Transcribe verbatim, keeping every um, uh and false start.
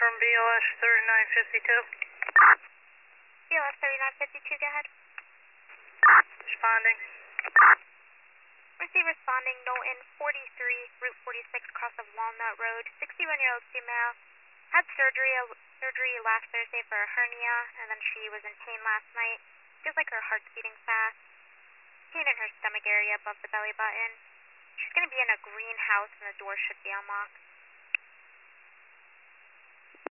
from B L S thirty-nine fifty-two. B L S thirty-nine fifty-two, go ahead. Responding. Receive responding, Knowlton, forty-three, Route forty-six, cross of Walnut Road, sixty-one-year-old female, had surgery surgery last Thursday for a hernia, and then she was in pain last night. Feels like her heart's beating fast. Pain in her stomach area above the belly button. She's going to be in a greenhouse and the door should be unlocked.